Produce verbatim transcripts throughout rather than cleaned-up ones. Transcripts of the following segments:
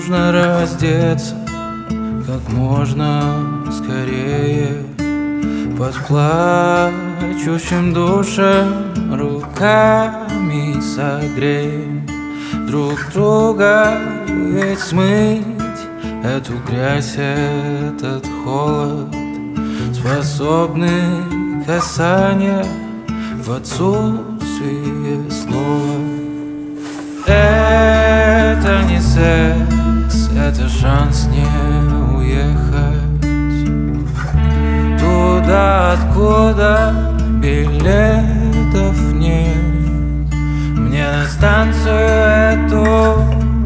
нужно раздеться как можно скорее. Под плачущим душем руками согреем друг друга, ведь смыть эту грязь, этот холод способны касания в отсутствие слова. Это не секс, это шанс не уехать туда, откуда билетов нет. Мне на станцию эту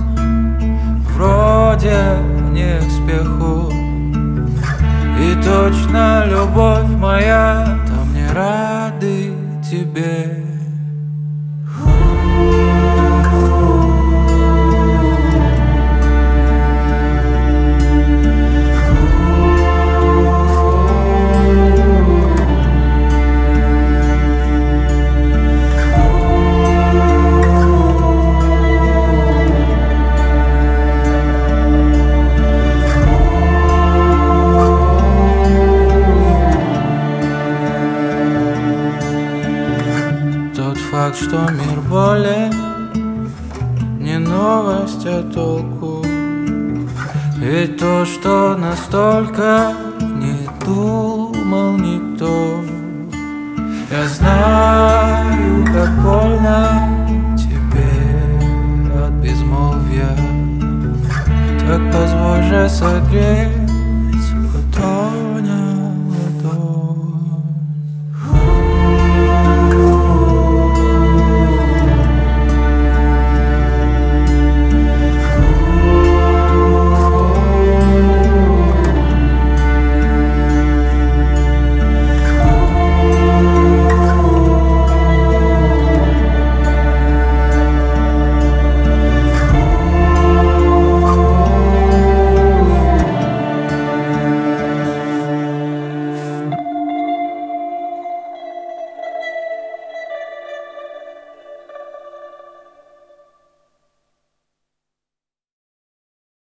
вроде не к спеху, и точно любовь моя там не рады тебе. Факт, что мир болен, не новость, а толку. Ведь то, что настолько не думал никто. Я знаю, как больно тебе от безмолвия. Так позволь же согреть